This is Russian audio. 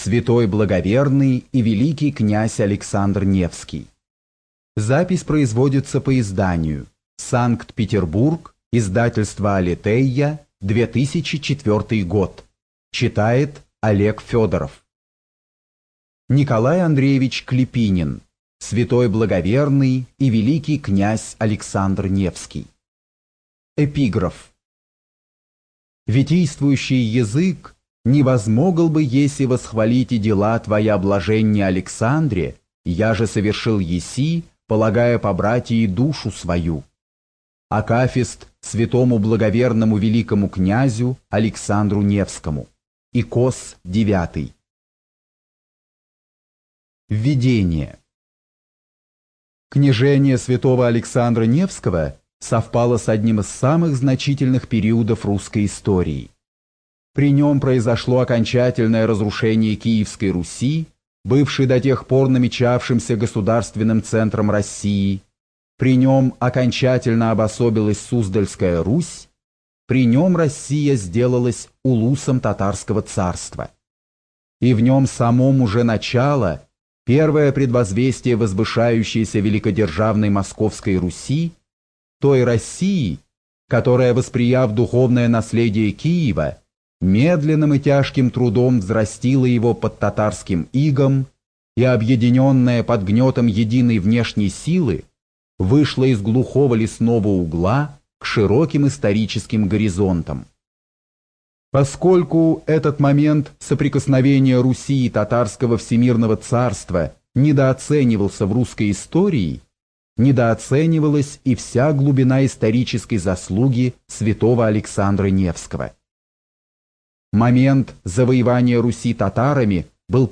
святой благоверный и великий князь Александр Невский. Запись производится по изданию Санкт-Петербург, издательство Алитея, 2004 год. Читает Олег Федоров. Николай Андреевич Клепинин, святой благоверный и великий князь Александр Невский. Эпиграф. Витийствующий язык не возмогл бы, еси восхвалить и дела твоя блаженне Александре, я же совершил еси, полагая по братии душу свою. Акафист святому благоверному великому князю Александру Невскому. Икос 9. Введение. Княжение святого Александра Невского совпало с одним из самых значительных периодов русской истории. При нем произошло окончательное разрушение Киевской Руси, бывшей до тех пор намечавшимся государственным центром России. При нем окончательно обособилась Суздальская Русь. При нем Россия сделалась улусом татарского царства. И в нем самом уже начало, первое предвозвестие возвышающейся великодержавной Московской Руси, той России, которая, восприяв духовное наследие Киева, медленным и тяжким трудом взрастила его под татарским игом и, объединенная под гнетом единой внешней силы, вышла из глухого лесного угла к широким историческим горизонтам. Поскольку этот момент соприкосновения Руси и татарского всемирного царства недооценивался в русской истории, недооценивалась и вся глубина исторической заслуги святого Александра Невского. Момент завоевания Руси татарами